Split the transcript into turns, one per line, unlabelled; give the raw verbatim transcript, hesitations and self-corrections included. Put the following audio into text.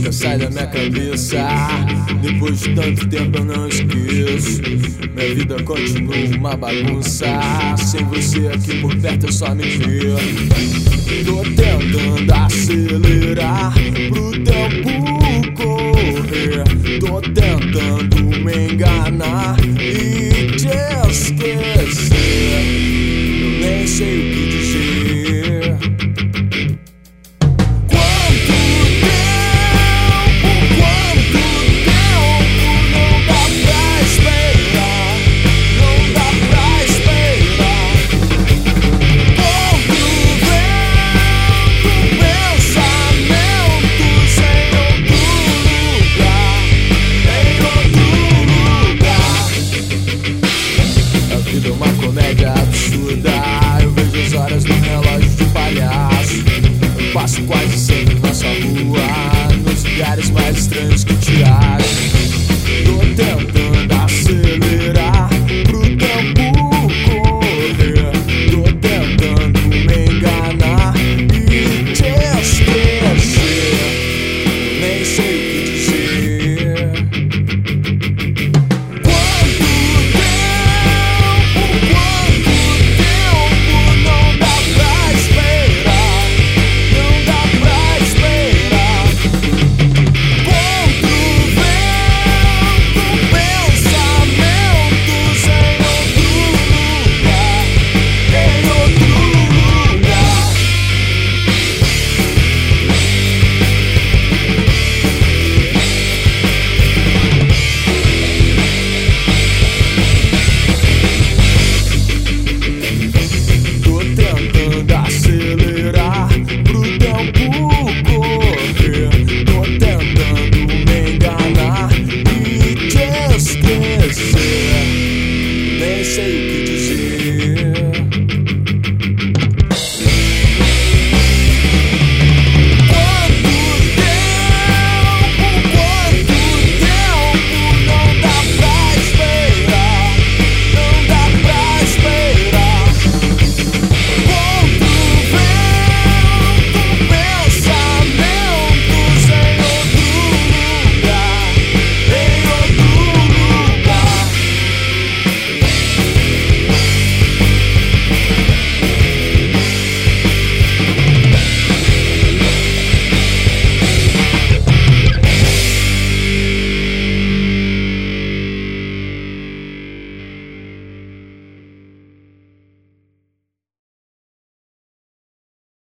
nunca sai da minha cabeça. Depois de tanto tempo eu não esqueço. Minha vida continua uma bagunça. Sem você aqui por perto eu só me ver. Tô tentando acelerar pro tempo correr. Tô tentando me enganar e te esquecer. Eu nem sei o que